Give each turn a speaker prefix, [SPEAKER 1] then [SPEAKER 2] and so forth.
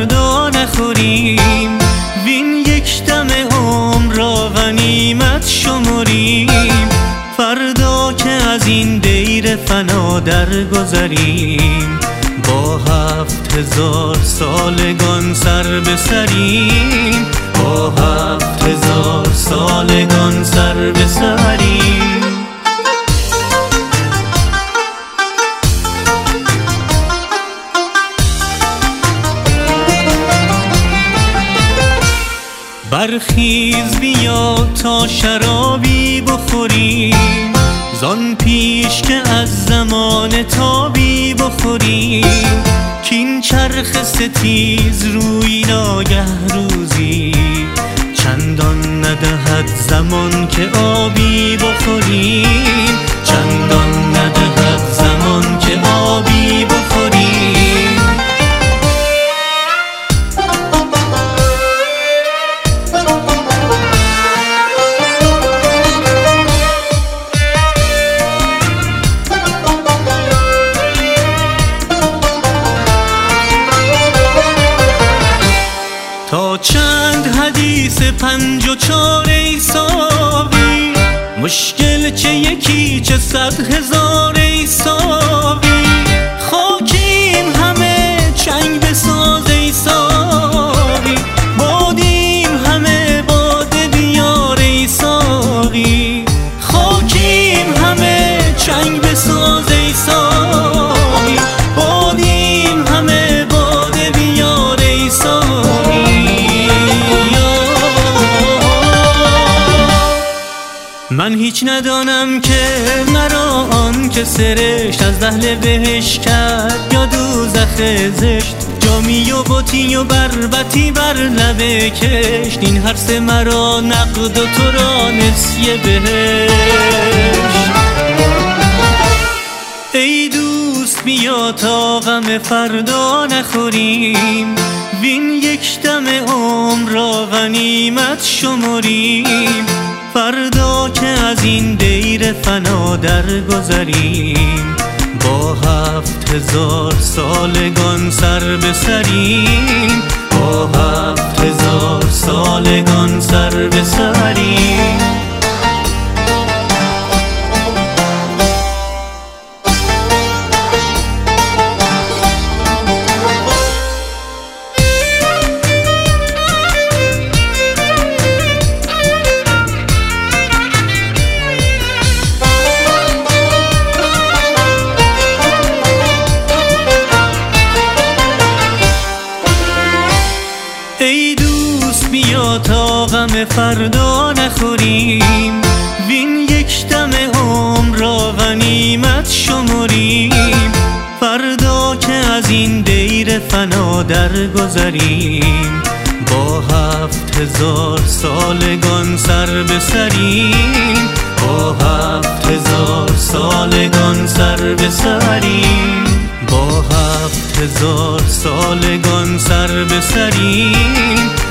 [SPEAKER 1] فردا نخوریم، وین یک دم عمر را غنیمت شمریم. فردا که از این دیر فنا درگذریم، با 7000 سالگان سر به سریم، با 7000 سالگان سر به سریم. برخیز بیا تا شرابی بخوریم، زان پیش که از زمان تابی بخوریم. کین چرخ ستیز روی ناگه روزی، چندان ندهد زمان که آبی بخوریم، چندان ندهد زمان که آبی بخوریم. تا چند حدیث 5 و 4 ای ساقی، مشکل چه یکی چه 100,000 ای ساقی. خاکیم همه چنگ بساز ای ساقی، بادیم همه باده بیار ای ساقی. خاکیم همه چنگ بساز ای ساقی، بادیم همه باده بیار ای ساقی. من هیچ ندانم که مرا آن که سرشت از اهل بهشت کرد یا دوزخ زشت. جامی و بطی و بربطی بر لبه کشت، این هر سه مرا نقد و تو را نسیه بهشت. ای دوست بیا تا غم فردا نخوریم، وین یک دم عمر را غنیمت شمریم. فردا که از این دیر فنا درگذریم، با 7000 سالگان سر به سریم، با 7000 سالگان سر به سریم. ای دوست بیا تا غم فردا نخوریم، وین یک دم عمر را غنیمت شمریم. فردا که از این دیر فنا درگذریم، با 7000 سالگان سر به سریم، با 7000 سالگان سر به سریم، با 7000 سالگان سر به سریم.